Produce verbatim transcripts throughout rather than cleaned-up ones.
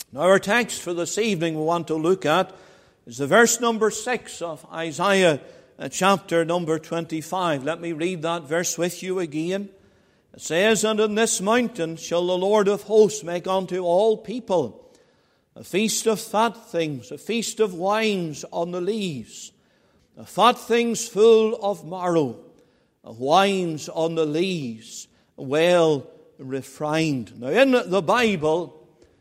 Now our text for this evening we want to look at is the verse number six of Isaiah uh, chapter number twenty-five. Let me read that verse with you again. It says, "And in this mountain shall the Lord of hosts make unto all people a feast of fat things, a feast of wines on the lees, of fat things full of marrow, of wines on the lees, well refined." Now in the Bible,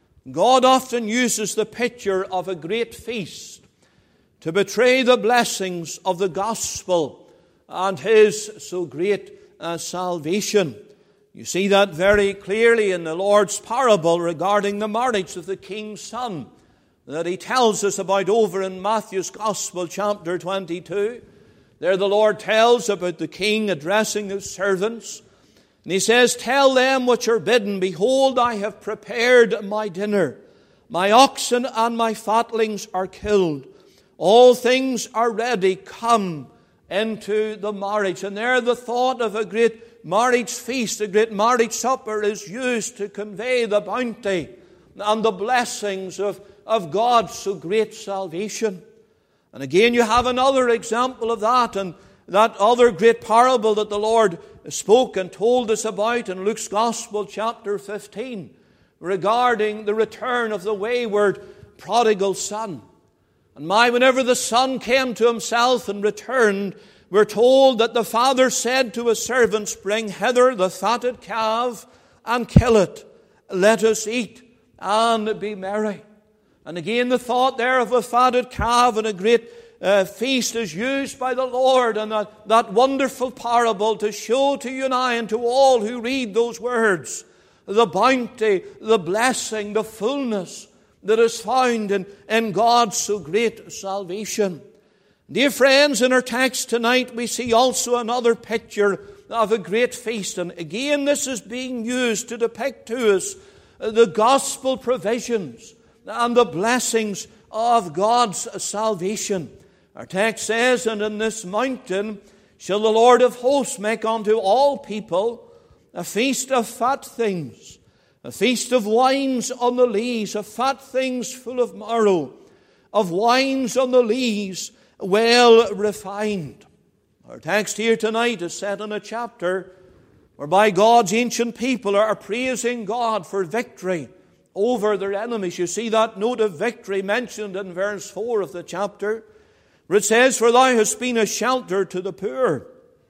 God often uses the picture of a great feast to betray the blessings of the gospel and His so great uh, salvation. You see that very clearly in the Lord's parable regarding the marriage of the king's son that He tells us about over in Matthew's Gospel chapter twenty-two. There the Lord tells about the king addressing his servants. And He says, "Tell them which are bidden, behold, I have prepared my dinner. My oxen and my fatlings are killed. All things are ready. Come into the marriage." And there the thought of a great marriage feast, a great marriage supper is used to convey the bounty and the blessings of, of God's so great salvation. And again you have another example of that, and that other great parable that the Lord spoke and told us about in Luke's Gospel chapter fifteen regarding the return of the wayward prodigal son. And my, whenever the son came to himself and returned, we're told that the father said to his servants, "Bring hither the fatted calf and kill it. Let us eat and be merry." And again the thought there of a fatted calf and a great uh, feast is used by the Lord in that, that wonderful parable to show to you and I and to all who read those words the bounty, the blessing, the fullness that is found in, in God's so great salvation. Dear friends, in our text tonight we see also another picture of a great feast. And again this is being used to depict to us the gospel provisions and the blessings of God's salvation. Our text says, "And in this mountain shall the Lord of hosts make unto all people a feast of fat things, a feast of wines on the lees, of fat things full of marrow, of wines on the lees, well refined." Our text here tonight is set in a chapter whereby God's ancient people are praising God for victory over their enemies. You see that note of victory mentioned in verse four of the chapter, where it says, "For thou hast been a shelter to the poor,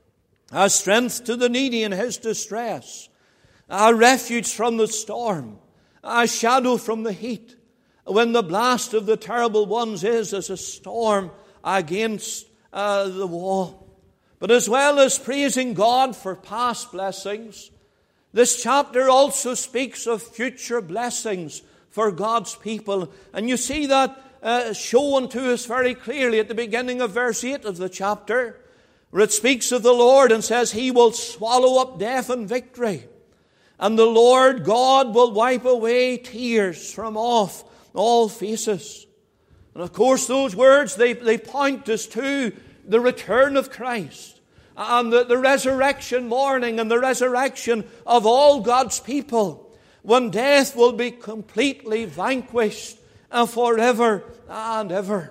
a strength to the needy in his distress, a refuge from the storm, a shadow from the heat, when the blast of the terrible ones is as a storm against uh, the wall." But as well as praising God for past blessings, this chapter also speaks of future blessings for God's people. And you see that uh, shown to us very clearly at the beginning of verse eight of the chapter, where it speaks of the Lord and says, "He will swallow up death and victory. And the Lord God will wipe away tears from off all faces." And of course those words, they, they point us to the return of Christ and the, the resurrection morning and the resurrection of all God's people, when death will be completely vanquished and forever and ever.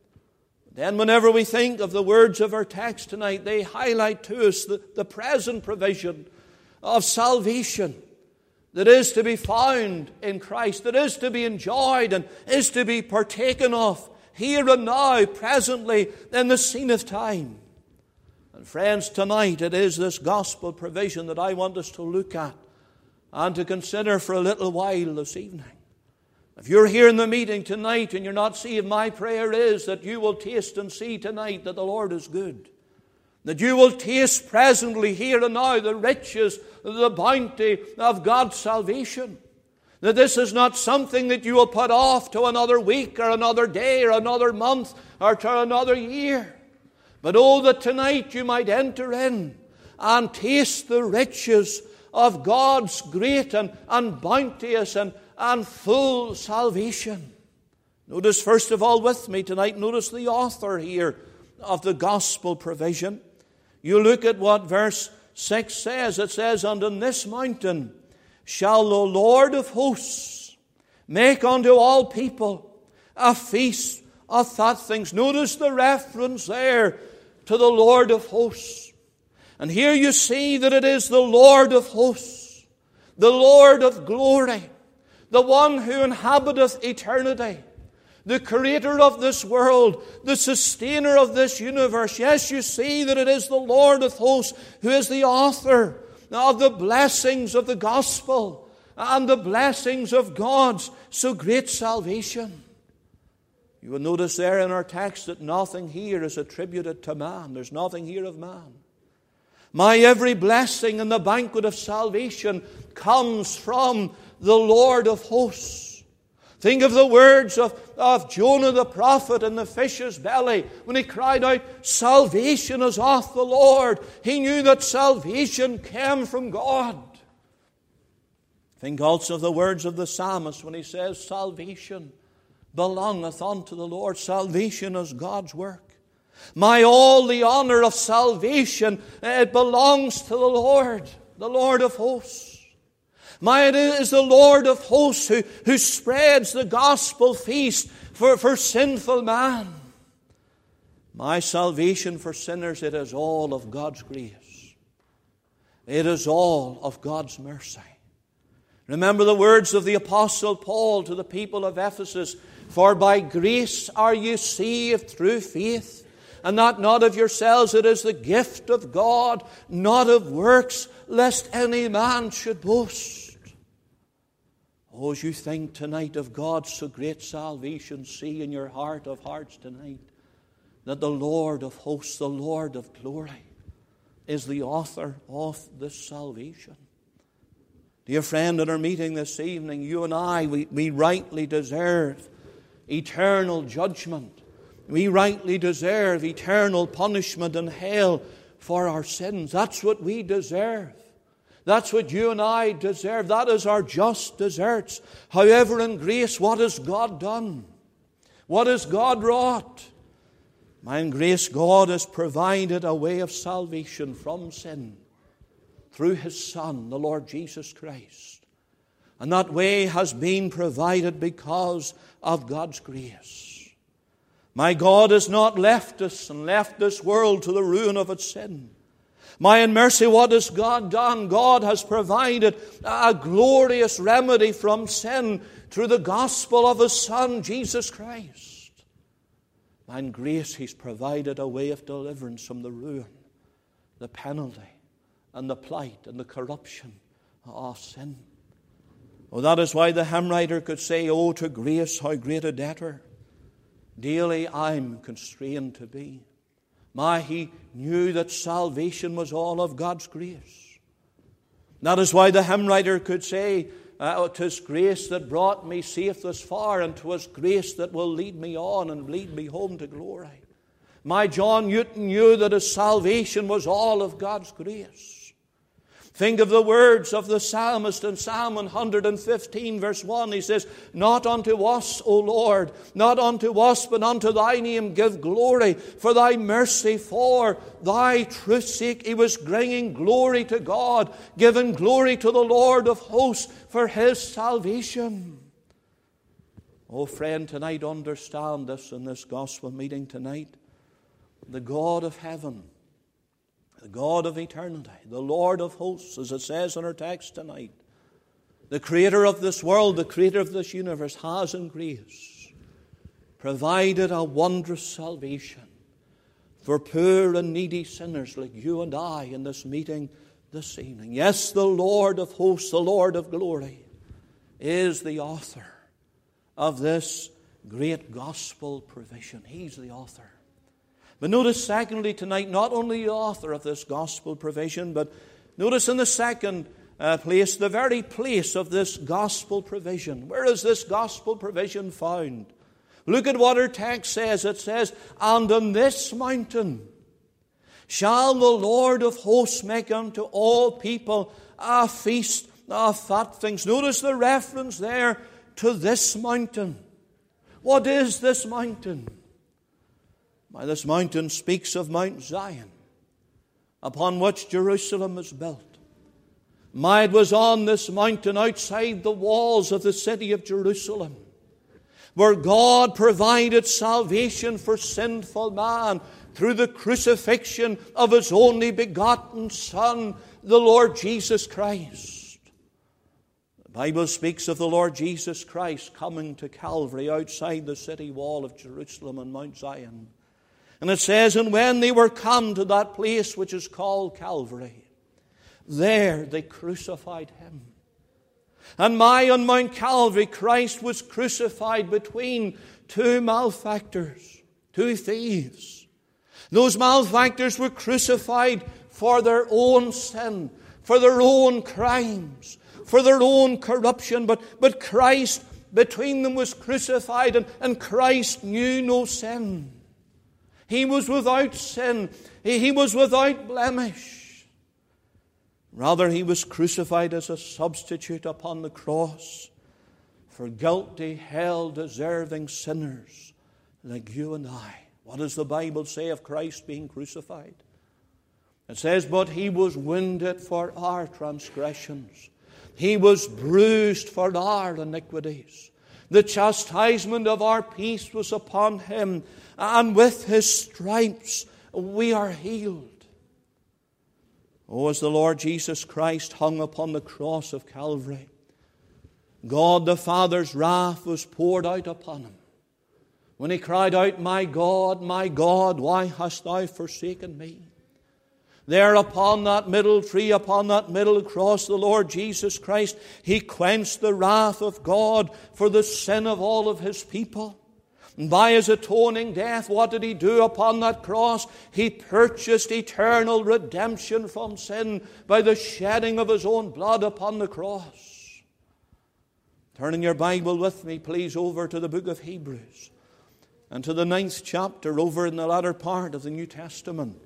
Then whenever we think of the words of our text tonight, they highlight to us the, the present provision of salvation that is to be found in Christ, that is to be enjoyed and is to be partaken of here and now, presently, in the scene of time. And friends, tonight it is this gospel provision that I want us to look at and to consider for a little while this evening. If you're here in the meeting tonight and you're not saved, my prayer is that you will taste and see tonight that the Lord is good. That you will taste presently, here and now, the riches, the bounty of God's salvation. That this is not something that you will put off to another week or another day or another month or to another year. But oh, that tonight you might enter in and taste the riches of God's great and, and bounteous and, and full salvation. Notice first of all with me tonight, notice the author here of the gospel provision. You look at what verse six says. It says, "And in this mountain shall the Lord of hosts Make unto all people a feast of fat things. Notice the reference there to the Lord of hosts. And here you see that it is the Lord of hosts, the Lord of glory, the one who inhabiteth eternity, the creator of this world, the sustainer of this universe. Yes, you see that it is the Lord of hosts who is the author of the blessings of the gospel and the blessings of God's so great salvation. You will notice there in our text that nothing here is attributed to man. There's nothing here of man. My every blessing in the banquet of salvation comes from the Lord of hosts. Think of the words of, of Jonah the prophet in the fish's belly when he cried out, "Salvation is of the Lord." He knew that salvation came from God. Think also of the words of the psalmist when he says, "Salvation belongeth unto the Lord." Salvation is God's work. My all the honor of salvation, it belongs to the Lord, the Lord of hosts. My, it is the Lord of hosts who, who spreads the gospel feast for, for sinful man. My salvation for sinners, it is all of God's grace. It is all of God's mercy. Remember the words of the Apostle Paul to the people of Ephesus, "For by grace are you saved through faith, and that not of yourselves, it is the gift of God, not of works, lest any man should boast." Oh, as you think tonight of God's so great salvation, see in your heart of hearts tonight that the Lord of hosts, the Lord of glory, is the author of this salvation. Dear friend, in our meeting this evening, you and I, we, we rightly deserve eternal judgment. We rightly deserve eternal punishment in hell for our sins. That's what we deserve. That's what you and I deserve. That is our just deserts. However, in grace, what has God done? What has God wrought? My, in grace, God has provided a way of salvation from sin through His Son, the Lord Jesus Christ. And that way has been provided because of God's grace. My, God has not left us and left this world to the ruin of its sin. My, in mercy, what has God done? God has provided a glorious remedy from sin through the gospel of His Son, Jesus Christ. My, in grace, He's provided a way of deliverance from the ruin, the penalty, and the plight, and the corruption of sin. Oh, that is why the hymn writer could say, "Oh, to grace, how great a debtor daily I'm constrained to be." My, he knew that salvation was all of God's grace. That is why the hymn writer could say, uh, "'Tis grace that brought me safe thus far, and 'twas grace that will lead me on and lead me home to glory." My, John Newton knew that his salvation was all of God's grace. Think of the words of the psalmist in Psalm one hundred fifteen, verse one. He says, "Not unto us, O Lord, not unto us, but unto Thy name give glory, for Thy mercy, for Thy truth's sake." He was bringing glory to God, giving glory to the Lord of hosts for His salvation. Oh, friend, tonight understand this in this gospel meeting tonight. The God of heaven, the God of eternity, the Lord of hosts, as it says in our text tonight, the creator of this world, the creator of this universe, has in grace provided a wondrous salvation for poor and needy sinners like you and I in this meeting this evening. Yes, the Lord of hosts, the Lord of glory, is the author of this great gospel provision. He's the author. But notice secondly tonight, not only the author of this gospel provision, but notice in the second uh, place, the very place of this gospel provision. Where is this gospel provision found? Look at what our text says. It says, "And on this mountain shall the Lord of hosts make unto all people a feast of fat things." Notice the reference there to this mountain. What is this mountain? Why, this mountain speaks of Mount Zion, upon which Jerusalem is built. My, it was on this mountain outside the walls of the city of Jerusalem where God provided salvation for sinful man through the crucifixion of His only begotten Son, the Lord Jesus Christ. The Bible speaks of the Lord Jesus Christ coming to Calvary outside the city wall of Jerusalem on Mount Zion. And it says, and when they were come to that place which is called Calvary, there they crucified Him. And my, on Mount Calvary, Christ was crucified between two malefactors, two thieves. Those malefactors were crucified for their own sin, for their own crimes, for their own corruption. But, but Christ between them was crucified, and, and Christ knew no sin. He was without sin. He, he was without blemish. Rather, He was crucified as a substitute upon the cross for guilty, hell-deserving sinners like you and I. What does the Bible say of Christ being crucified? It says, but He was wounded for our transgressions. He was bruised for our iniquities. The chastisement of our peace was upon Him, and with His stripes we are healed. Oh, as the Lord Jesus Christ hung upon the cross of Calvary, God the Father's wrath was poured out upon Him when He cried out, my God, my God, why hast Thou forsaken me? There upon that middle tree, upon that middle cross, the Lord Jesus Christ, He quenched the wrath of God for the sin of all of His people. And by His atoning death, what did He do upon that cross? He purchased eternal redemption from sin by the shedding of His own blood upon the cross. Turning your Bible with me, please, over to the book of Hebrews and to the ninth chapter, over in the latter part of the New Testament.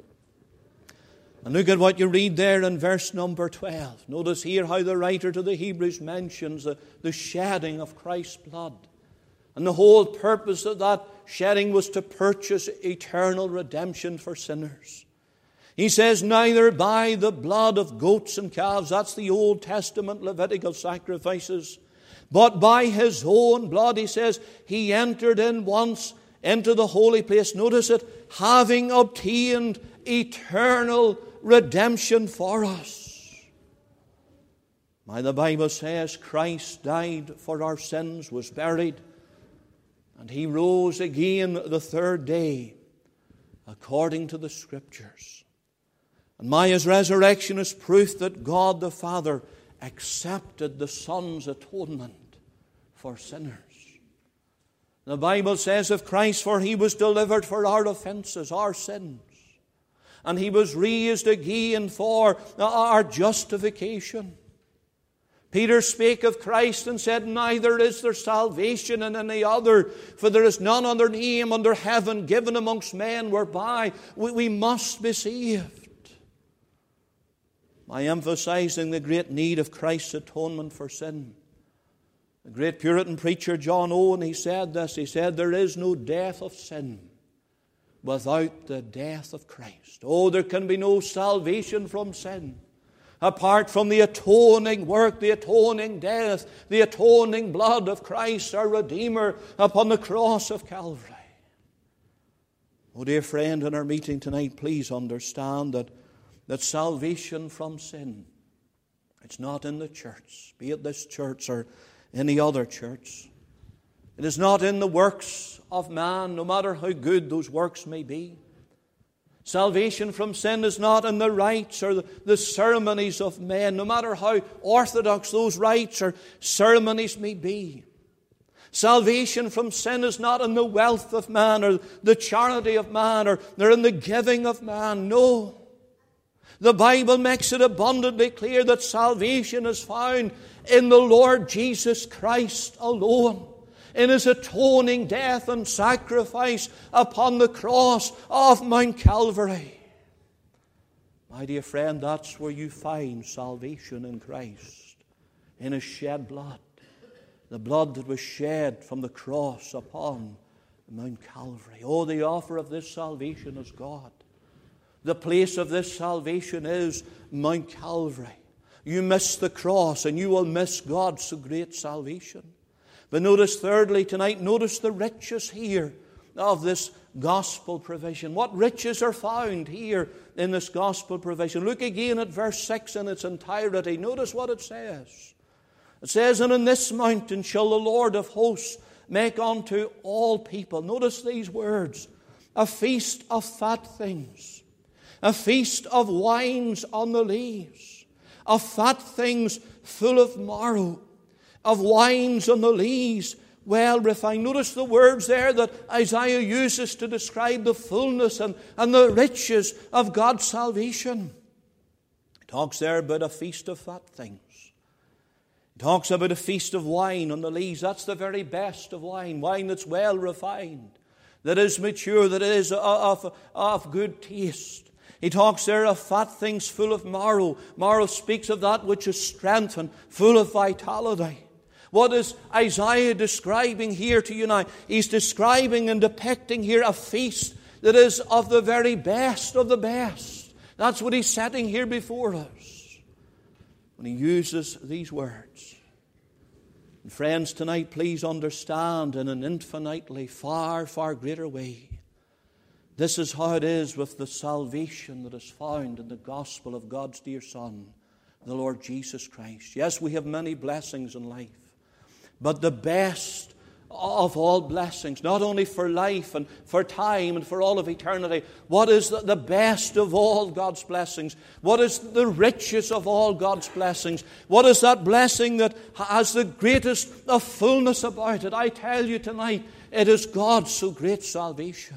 And look at what you read there in verse number twelve. Notice here how the writer to the Hebrews mentions the, the shedding of Christ's blood. And the whole purpose of that shedding was to purchase eternal redemption for sinners. He says, neither by the blood of goats and calves, that's the Old Testament Levitical sacrifices, but by His own blood, He says, He entered in once into the holy place. Notice it, having obtained eternal redemption for us. Why, the Bible says Christ died for our sins, was buried, and He rose again the third day, according to the Scriptures. And my, His resurrection is proof that God the Father accepted the Son's atonement for sinners. The Bible says of Christ, for He was delivered for our offenses, our sins, and He was raised again for our justification. Peter spake of Christ and said, neither is there salvation in any other, for there is none other name under heaven given amongst men whereby we, we must be saved. By emphasizing the great need of Christ's atonement for sin, the great Puritan preacher John Owen, he said this, he said, there is no death of sin without the death of Christ. Oh, there can be no salvation from sin apart from the atoning work, the atoning death, the atoning blood of Christ, our Redeemer, upon the cross of Calvary. Oh, dear friend, in our meeting tonight, please understand that, that salvation from sin, it's not in the church, be it this church or any other church. It is not in the works of man, no matter how good those works may be. Salvation from sin is not in the rites or the, the ceremonies of men, no matter how orthodox those rites or ceremonies may be. Salvation from sin is not in the wealth of man or the charity of man or they're in the giving of man. No. The Bible makes it abundantly clear that salvation is found in the Lord Jesus Christ alone, in His atoning death and sacrifice upon the cross of Mount Calvary. My dear friend, that's where you find salvation in Christ, in His shed blood. The blood that was shed from the cross upon Mount Calvary. Oh, the offer of this salvation is God. The place of this salvation is Mount Calvary. You miss the cross and you will miss God's so great salvation. But notice thirdly tonight, notice the riches here of this gospel provision. What riches are found here in this gospel provision? Look again at verse six in its entirety. Notice what it says. It says, and in this mountain shall the Lord of hosts make unto all people. Notice these words. A feast of fat things. A feast of wines on the lees. Of fat things full of marrow. Of wines on the lees well refined. Notice the words there that Isaiah uses to describe the fullness and, and the riches of God's salvation. He talks there about a feast of fat things. He talks about a feast of wine on the lees. That's the very best of wine. Wine that's well refined, that is mature, that is of, of good taste. He talks there of fat things full of marrow. Marrow speaks of that which is strengthened, full of vitality. What is Isaiah describing here to you now? He's describing and depicting here a feast that is of the very best of the best. That's what he's setting here before us when he uses these words. And friends, tonight please understand in an infinitely far, far greater way, this is how it is with the salvation that is found in the gospel of God's dear Son, the Lord Jesus Christ. Yes, we have many blessings in life, but the best of all blessings, not only for life and for time and for all of eternity, what is the best of all God's blessings? What is the richest of all God's blessings? What is that blessing that has the greatest of fullness about it? I tell you tonight, it is God's so great salvation.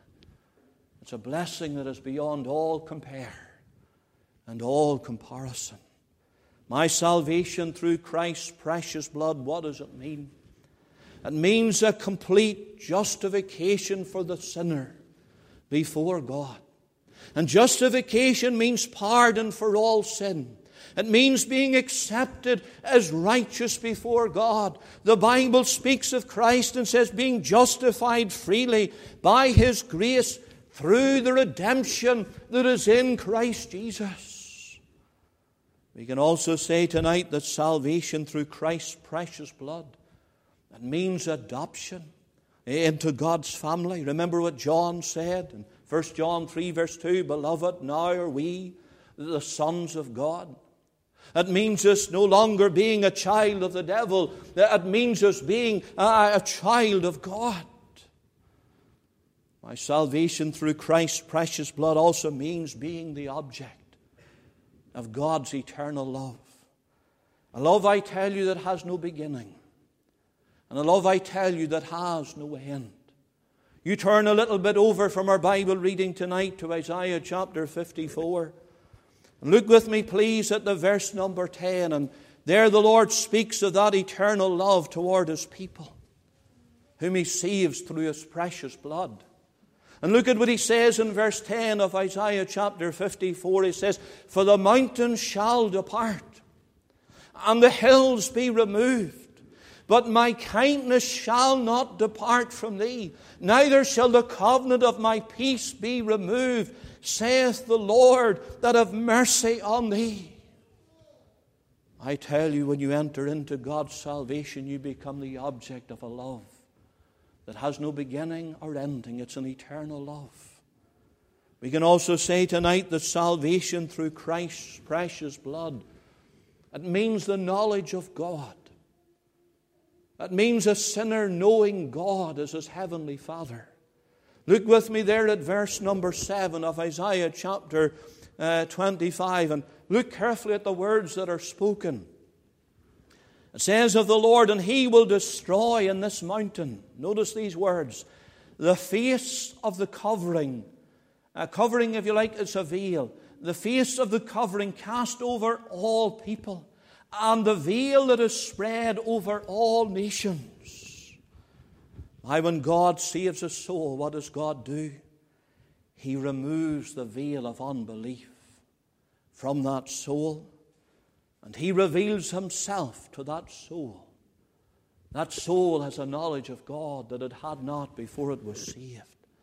It's a blessing that is beyond all compare and all comparison. My salvation through Christ's precious blood, what does it mean? It means a complete justification for the sinner before God. And justification means pardon for all sin. It means being accepted as righteous before God. The Bible speaks of Christ and says being justified freely by His grace through the redemption that is in Christ Jesus. We can also say tonight that salvation through Christ's precious blood, it means adoption into God's family. Remember what John said in First John three verse two, Beloved, now are we the sons of God. It means us no longer being a child of the devil. It means us being a, a child of God. My salvation through Christ's precious blood also means being the object of God's eternal love. A love, I tell you, that has no beginning. And a love, I tell you, that has no end. You turn a little bit over from our Bible reading tonight to Isaiah chapter fifty-four. And look with me, please, at the verse number ten. And there the Lord speaks of that eternal love toward His people, whom He saves through His precious blood. And look at what He says in verse ten of Isaiah chapter fifty-four. He says, For the mountains shall depart, and the hills be removed. But my kindness shall not depart from thee, neither shall the covenant of my peace be removed, saith the Lord that have mercy on thee. I tell you, when you enter into God's salvation, you become the object of a love that has no beginning or ending. It's an eternal love. We can also say tonight that salvation through Christ's precious blood, it means the knowledge of God. It means a sinner knowing God as his heavenly Father. Look with me there at verse number seven of Isaiah chapter uh, twenty-five, and look carefully at the words that are spoken. It says of the Lord, and He will destroy in this mountain, notice these words, the face of the covering. A covering, if you like, it's a veil. The face of the covering cast over all people, and the veil that is spread over all nations. Why, when God saves a soul, what does God do? He removes the veil of unbelief from that soul, and He reveals Himself to that soul. That soul has a knowledge of God that it had not before it was saved.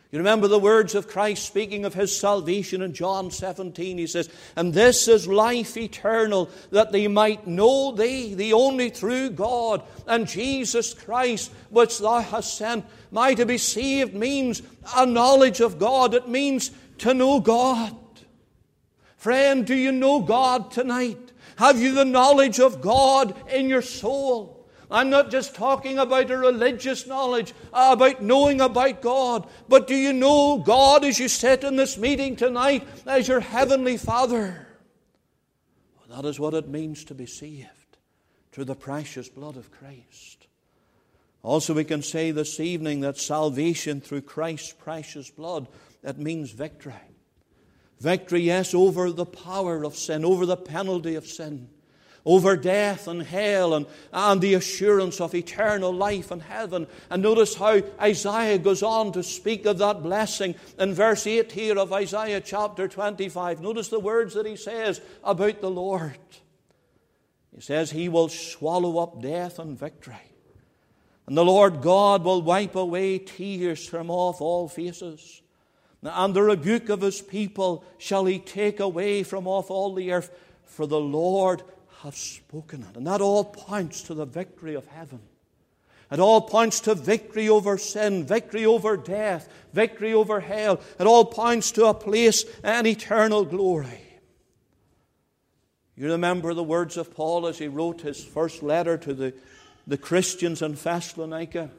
You remember the words of Christ speaking of His salvation in John seventeen. He says, "And this is life eternal, that they might know Thee, the only true God, and Jesus Christ, which Thou hast sent." My, to be saved means a knowledge of God. It means to know God. Friend, do you know God tonight? Have you the knowledge of God in your soul? I'm not just talking about a religious knowledge, about knowing about God. But do you know God as you sit in this meeting tonight as your Heavenly Father? Well, that is what it means to be saved through the precious blood of Christ. Also, we can say this evening that salvation through Christ's precious blood, it means victory. Victory, yes, over the power of sin, over the penalty of sin, over death and hell, and, and the assurance of eternal life in heaven. And notice how Isaiah goes on to speak of that blessing in verse eight here of Isaiah chapter twenty-five. Notice the words that he says about the Lord. He says, "He will swallow up death and victory. And the Lord God will wipe away tears from off all faces. And the rebuke of His people shall He take away from off all the earth. For the Lord have spoken it." And that all points to the victory of heaven. It all points to victory over sin, victory over death, victory over hell. It all points to a place and eternal glory. You remember the words of Paul as he wrote his first letter to the, the Christians in Thessalonica.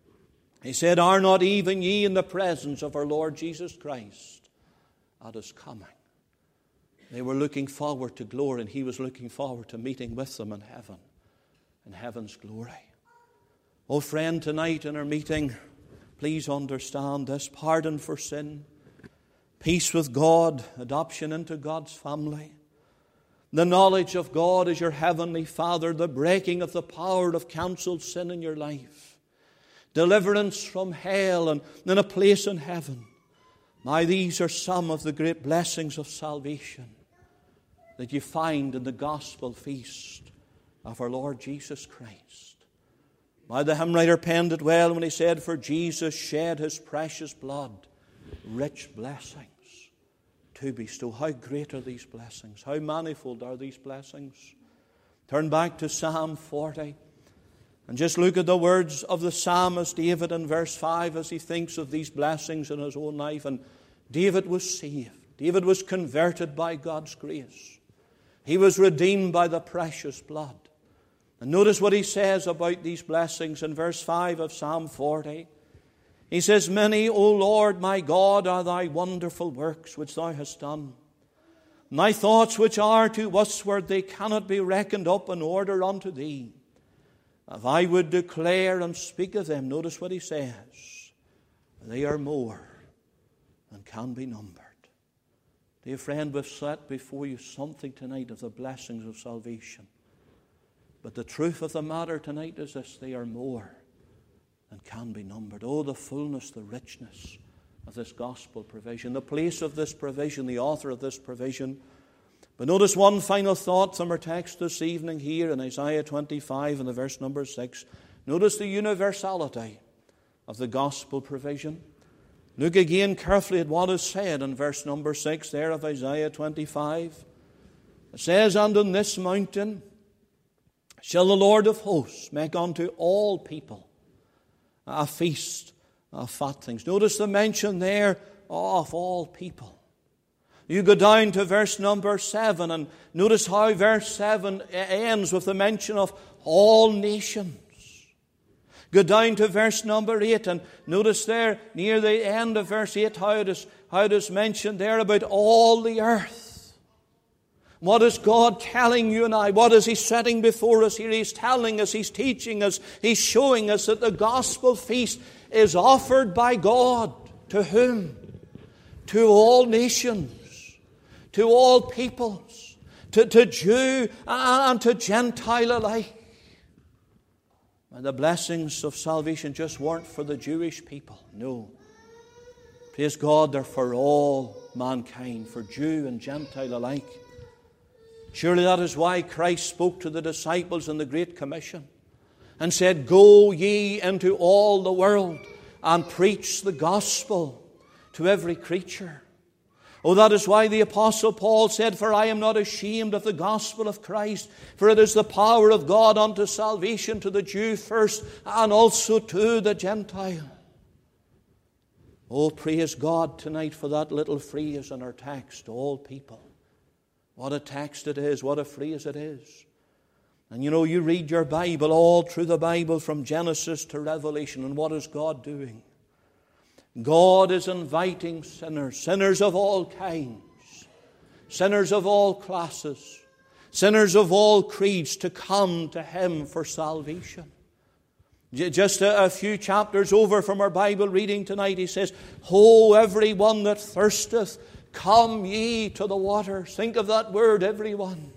He said, "Are not even ye in the presence of our Lord Jesus Christ at His coming?" They were looking forward to glory, and he was looking forward to meeting with them in heaven, in heaven's glory. Oh, friend, tonight in our meeting, please understand this: pardon for sin, peace with God, adoption into God's family, the knowledge of God as your Heavenly Father, the breaking of the power of cancelled sin in your life, deliverance from hell, and then a place in heaven. My, these are some of the great blessings of salvation that you find in the gospel feast of our Lord Jesus Christ. My, the hymn writer penned it well when he said, "For Jesus shed His precious blood, rich blessings to bestow." How great are these blessings? How manifold are these blessings? Turn back to Psalm forty and just look at the words of the psalmist David in verse five as he thinks of these blessings in his own life. And David was saved. David was converted by God's grace. He was redeemed by the precious blood. And notice what he says about these blessings in verse five of Psalm forty. He says, "Many, O Lord, my God, are Thy wonderful works which Thou hast done. My thoughts which are to usward, they cannot be reckoned up in order unto Thee. If I would declare and speak of them," notice what he says, "they are more than can be numbered." Dear friend, we've set before you something tonight of the blessings of salvation. But the truth of the matter tonight is this: they are more than can be numbered. Oh, the fullness, the richness of this gospel provision, the place of this provision, the author of this provision. But notice one final thought from our text this evening here in Isaiah twenty-five and the verse number six. Notice the universality of the gospel provision. Look again carefully at what is said in verse number six there of Isaiah twenty-five. It says, "And on this mountain shall the Lord of hosts make unto all people a feast of fat things." Notice the mention there of all people. You go down to verse number seven, and notice how verse seven ends with the mention of all nations. Go down to verse number eight, and notice there near the end of verse eight how it is, how it is mentioned there about all the earth. What is God telling you and I? What is He setting before us here? He's telling us, He's teaching us, He's showing us that the gospel feast is offered by God. To whom? To all nations, to all peoples, to, to Jew and to Gentile alike. And the blessings of salvation just weren't for the Jewish people. No. Praise God, they're for all mankind, for Jew and Gentile alike. Surely that is why Christ spoke to the disciples in the Great Commission and said, "Go ye into all the world and preach the gospel to every creature. Oh, that is why the Apostle Paul said, "For I am not ashamed of the gospel of Christ, for it is the power of God unto salvation to the Jew first, and also to the Gentile." Oh, praise God tonight for that little phrase in our text, all people. What a text it is, what a phrase it is. And you know, you read your Bible, all through the Bible from Genesis to Revelation, and what is God doing? God is inviting sinners, sinners of all kinds, sinners of all classes, sinners of all creeds, to come to Him for salvation. Just a, a few chapters over from our Bible reading tonight, He says, "Ho, every one that thirsteth, come ye to the waters." Think of that word, everyone.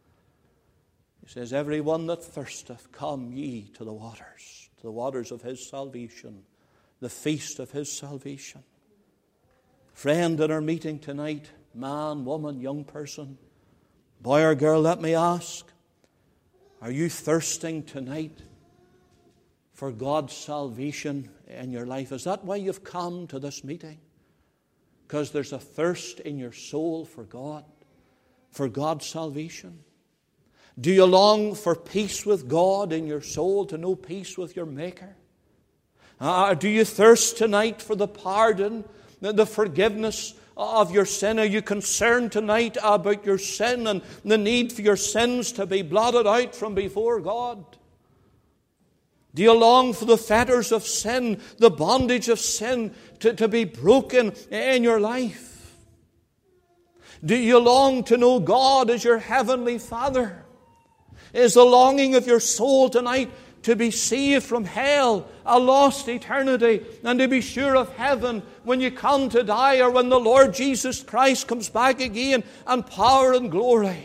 He says, "Every one that thirsteth, come ye to the waters," to the waters of His salvation, the feast of His salvation. Friend, in our meeting tonight, man, woman, young person, boy or girl, let me ask, are you thirsting tonight for God's salvation in your life? Is that why you've come to this meeting? Because there's a thirst in your soul for God, for God's salvation? Do you long for peace with God in your soul, to know peace with your Maker? Uh, do you thirst tonight for the pardon, the forgiveness of your sin? Are you concerned tonight about your sin and the need for your sins to be blotted out from before God? Do you long for the fetters of sin, the bondage of sin to, to be broken in your life? Do you long to know God as your heavenly Father? Is the longing of your soul tonight to be saved from hell, a lost eternity, and to be sure of heaven when you come to die, or when the Lord Jesus Christ comes back again in power and glory?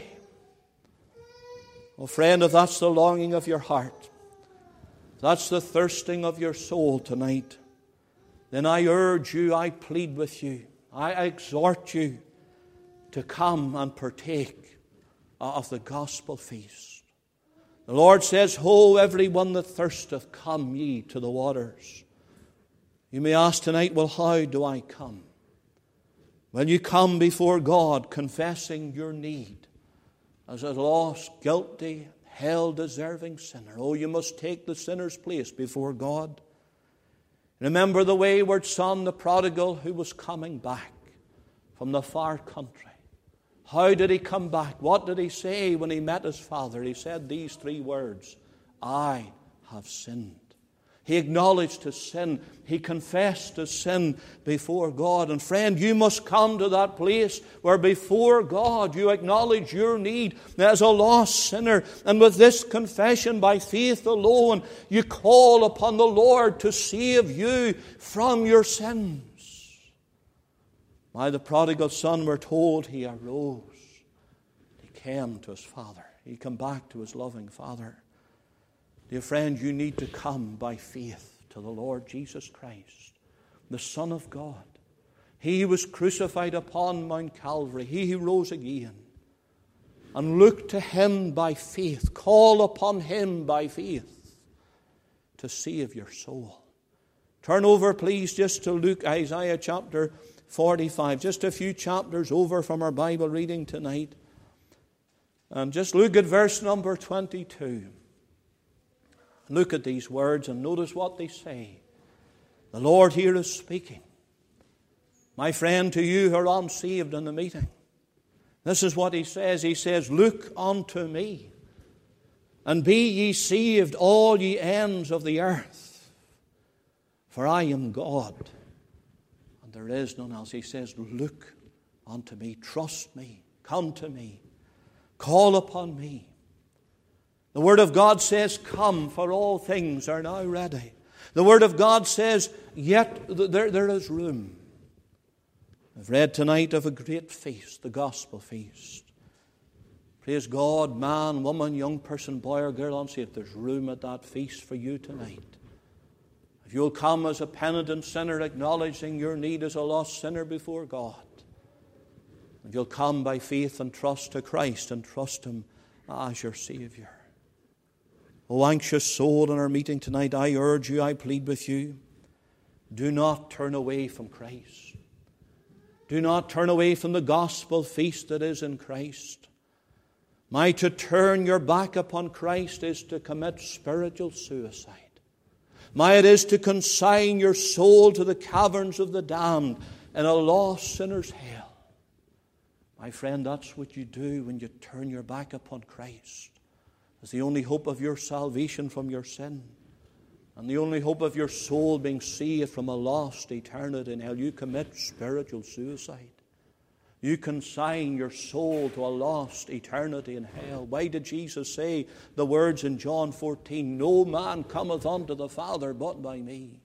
Oh, friend, if that's the longing of your heart, that's the thirsting of your soul tonight, then I urge you, I plead with you, I exhort you to come and partake of the gospel feast. The Lord says, "Ho, every one that thirsteth, come ye to the waters." You may ask tonight, well, how do I come? Well, you come before God confessing your need as a lost, guilty, hell-deserving sinner. Oh, you must take the sinner's place before God. Remember the wayward son, the prodigal, who was coming back from the far country. How did he come back? What did he say when he met his father? He said these three words, "I have sinned." He acknowledged his sin. He confessed his sin before God. And friend, you must come to that place where before God you acknowledge your need as a lost sinner. And with this confession, by faith alone, you call upon the Lord to save you from your sins. Why, the prodigal son, we're told, he arose. He came to his father. He came back to his loving father. Dear friend, you need to come by faith to the Lord Jesus Christ, the Son of God. He was crucified upon Mount Calvary. He who rose again. And look to Him by faith. Call upon Him by faith to save your soul. Turn over, please, just to Luke, Isaiah chapter forty-five. Just a few chapters over from our Bible reading tonight. And just look at verse number twenty-two. Look at these words and notice what they say. The Lord here is speaking. My friend, to you who are unsaved in the meeting, this is what He says. He says, "Look unto me, and be ye saved, all ye ends of the earth. For I am God, and there is none else." He says, "Look unto me, trust me, come to me, call upon me." The Word of God says, "Come, for all things are now ready." The Word of God says, "Yet there, there is room." I've read tonight of a great feast, the gospel feast. Praise God, man, woman, young person, boy or girl, unsaved, there's room at that feast for you tonight. If you'll come as a penitent sinner, acknowledging your need as a lost sinner before God, if you'll come by faith and trust to Christ and trust Him as your Savior. O anxious soul, in our meeting tonight, I urge you, I plead with you, do not turn away from Christ. Do not turn away from the gospel feast that is in Christ. My, to turn your back upon Christ is to commit spiritual suicide. My, it is to consign your soul to the caverns of the damned in a lost sinner's hell. My friend, that's what you do when you turn your back upon Christ as the only hope of your salvation from your sin and the only hope of your soul being saved from a lost eternity in hell. You commit spiritual suicide. You consign your soul to a lost eternity in hell. Why did Jesus say the words in John fourteen, no man cometh unto the Father but by me?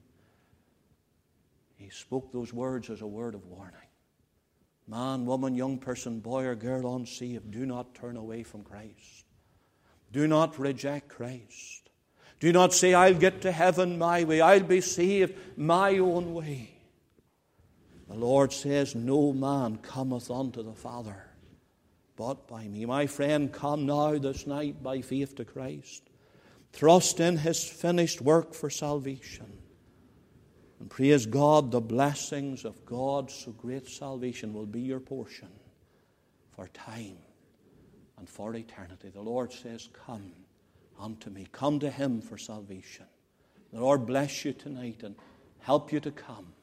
He spoke those words as a word of warning. Man, woman, young person, boy or girl unsaved, do not turn away from Christ. Do not reject Christ. Do not say, I'll get to heaven my way. I'll be saved my own way. The Lord says, no man cometh unto the Father but by me. My friend, come now this night by faith to Christ. Trust in His finished work for salvation. And praise God, the blessings of God's so great salvation will be your portion for time and for eternity. The Lord says, come unto me. Come to Him for salvation. The Lord bless you tonight and help you to come.